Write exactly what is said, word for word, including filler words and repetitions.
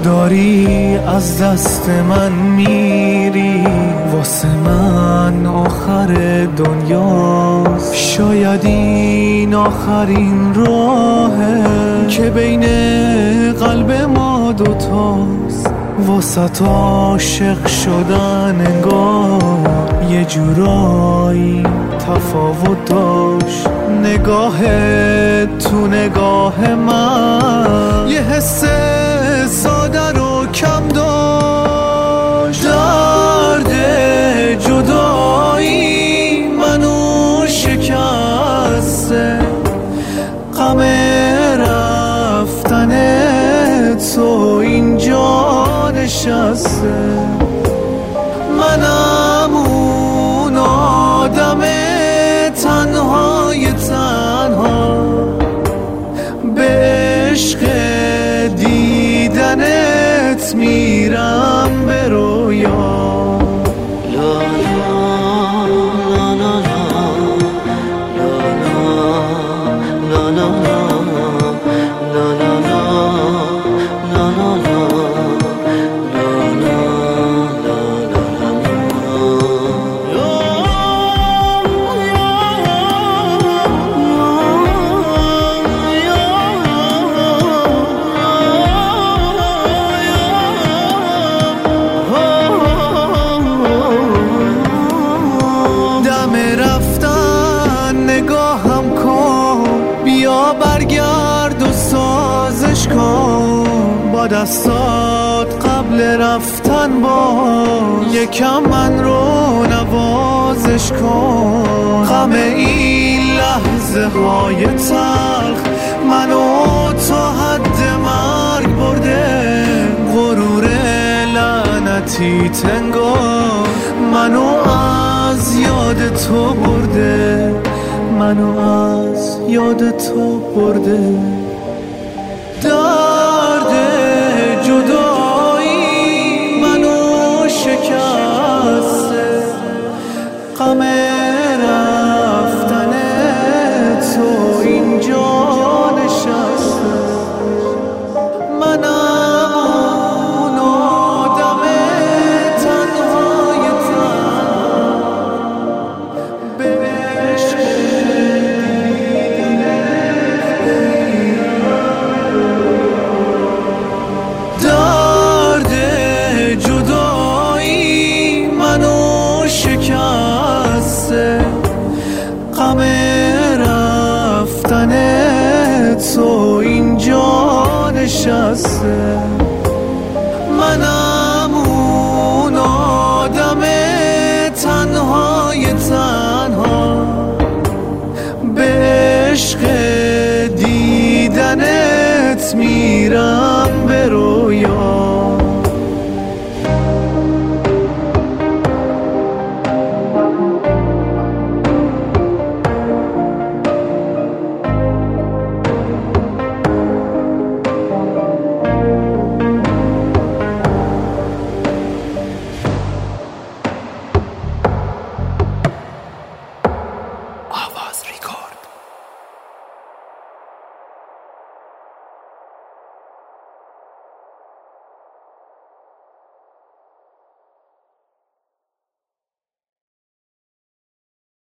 داری از دست من میری، واسه من آخر دنیاست. شاید این آخرین راهه که بین قلب ما دوتاست. واسه عاشق شدن انگار یه جورایی تفاوت داشت. نگاه تو نگاه من یه حس ساده رو کم داشت. درد جدایی منو شکسته، غم رفتن تو اینجا نشسته. منم اون آدم تنهای تنها، به عشق دیدنت میرم به رویا. برگرد و سازش کن با دستات قبل رفتن، باز یکم من رو نوازش کن. غم این لحظه های تلخ منو تا حد مرگ برده. غرور لعنتی تنگار منو از یاد تو برده، منو از یاد تو برده. درد جدایی منو شکسته، غم رفتن تو اینجا نشسته. منم اون آدم تنهای تنها، به عشق غم رفتن تو اینجا نشسته. منم اون آدم تنهای تنها، به عشق دیدنت می